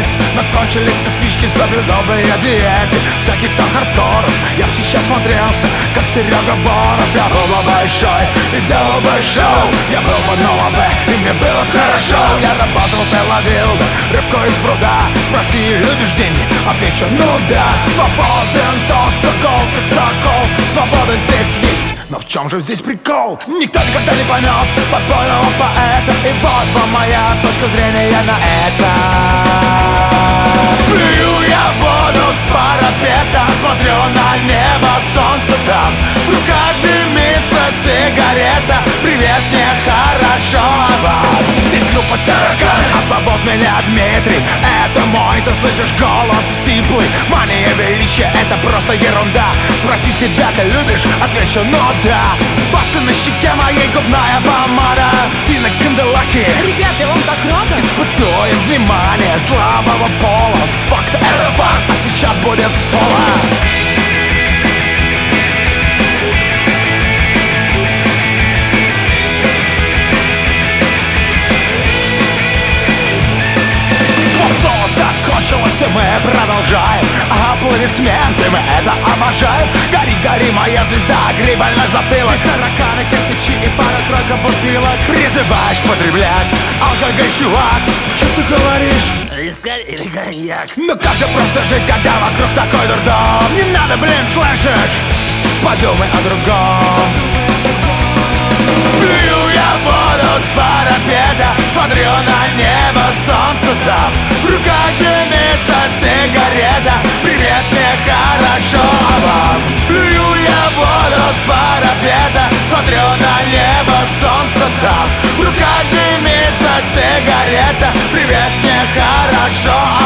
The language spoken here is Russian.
есть, но кончились все спички, соблюдал бы я диеты всяких там хардкоров. Я б сейчас смотрелся, как Серега Боров. Я был бы большой и делал бы шоу. Я был бы на лаве, и мне было хорошо. Я работал бы, ловил бы рыбку из пруда. Спроси, любишь деньги? Отвечу, ну да. Свободен тот, кто гол, как сокол. Свобода здесь есть, но в чем же здесь прикол? Никто никогда не поймет подпольного поэта. И вот вам моя точка зрения на это. Плюю я воду с парапета, смотрю на небо, солнце там. В руках дымится сигарета. Привет, мне хорошо, а вам? Здесь группа тараканы, а зовут меня Дмитрий. Это мой, ты слышишь, голос сиплый. Мания величия, это просто ерунда. Спроси себя, ты любишь? Отвечу, ну да. Басы на щеке моей, губная помада. Тина Канделаки. Ребята, он так рада. Испытуем внимание слабого пола. Факт, это факт, а сейчас будет соло. Закончилось, и мы продолжаем. Аплодисменты, мы это обожаем. Гори, гори, моя звезда, грибальный затылок. Здесь тараканы, кирпичи и пара-тройка бутылок. Призываешь потреблять алкоголь, чувак. Что ты говоришь? Вискарь или коньяк? Ну как же просто жить, когда вокруг такой дурдом? Не надо, блин, слышишь? Подумай о другом. Плюю я воду с парапета, смотрю на небо, солнце там. В руках дымится сигарета. Привет, мне хорошо, а вам? Плюю я воду с парапета, смотрю на небо, солнце там. В руках дымится сигарета. Привет, мне хорошо,